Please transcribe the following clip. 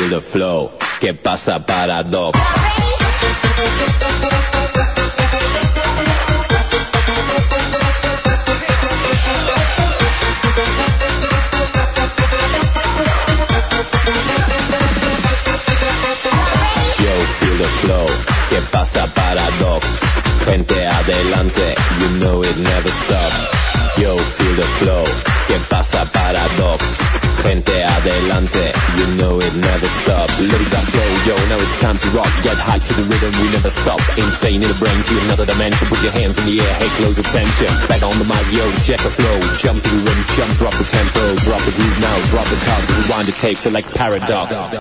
feel the flow. ¿Qué pasa, Paradox? Yo, feel the flow. ¿Qué pasa, Paradox? Gente adelante, you know it never stops. Yo, feel the flow. ¿Qué pasa, Paradox? Gente adelante, you know it never stops. Let it go, yo, now it's time to rock. Get high to the rhythm, we never stop. Insane in the brain to another dimension. Put your hands in the air, hey, close attention. Back on the mic, yo, check the flow. Jump to the rhythm, jump, drop the tempo. Drop the groove now, drop the top. Rewind the tape, select Paradox.